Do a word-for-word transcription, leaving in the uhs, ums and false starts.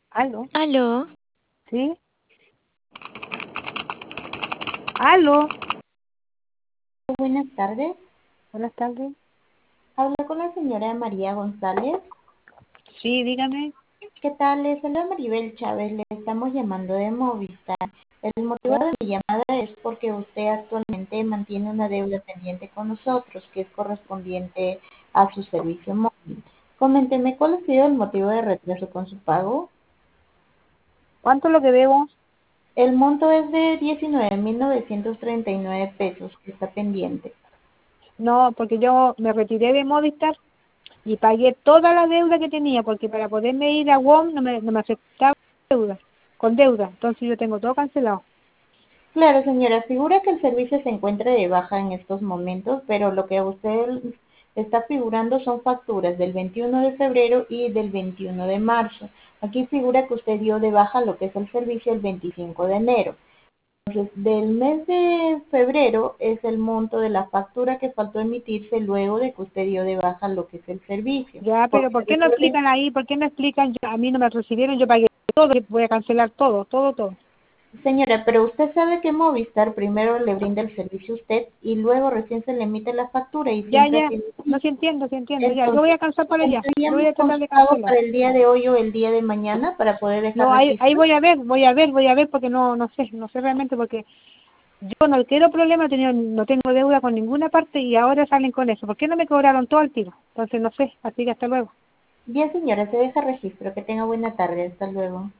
Aló, Aló, ¿sí? Aló, Buenas tardes. buenas tardes. Hablo con la señora María González. Sí, dígame. ¿Qué tal? Les habla Maribel Chávez. Le estamos llamando de Movistar. El motivo ¿Ya? de mi llamada es porque usted actualmente mantiene una deuda pendiente con nosotros, que es correspondiente a su servicio móvil. Coménteme, ¿cuál ha sido el motivo de retraso con su pago? ¿Cuánto es lo que debo? El monto es de diecinueve mil novecientos treinta y nueve pesos que está pendiente. No, porque yo me retiré de Movistar y pagué toda la deuda que tenía, porque para poderme ir a WOM no me, no me aceptaba deuda, con deuda. Entonces yo tengo todo cancelado. Claro, señora, figura que el servicio se encuentra de baja en estos momentos, pero lo que a usted está figurando son facturas del veintiuno de febrero y del veintiuno de marzo. Aquí figura que usted dio de baja lo que es el servicio el veinticinco de enero. Entonces, del mes de febrero es el monto de la factura que faltó emitirse luego de que usted dio de baja lo que es el servicio. Ya, pero Porque ¿por qué no recuerden. explican ahí? ¿Por qué no explican? Yo- a mí no me recibieron, yo pagué todo, voy a cancelar todo, todo, todo. Señora, pero usted sabe que Movistar primero le brinda el servicio a usted y luego recién se le emite la factura y Ya, siempre ha ya, sido no así. sí entiendo, sí entiendo, ya. Yo voy Entonces, a cancelar por allá, yo voy ¿contaríamos a con tratar su de pago cancelar. para el día de hoy o el día de mañana para poder dejar No, ahí, ahí registro? voy a ver, voy a ver, voy a ver, porque no, no sé, no sé realmente, porque yo no quiero problema, he tenido- no tengo deuda con ninguna parte y ahora salen con eso. ¿Por qué no me cobraron todo al tiro? Entonces no sé, así que hasta luego. Bien, señora, se deja registro. Que tenga buena tarde. Hasta luego.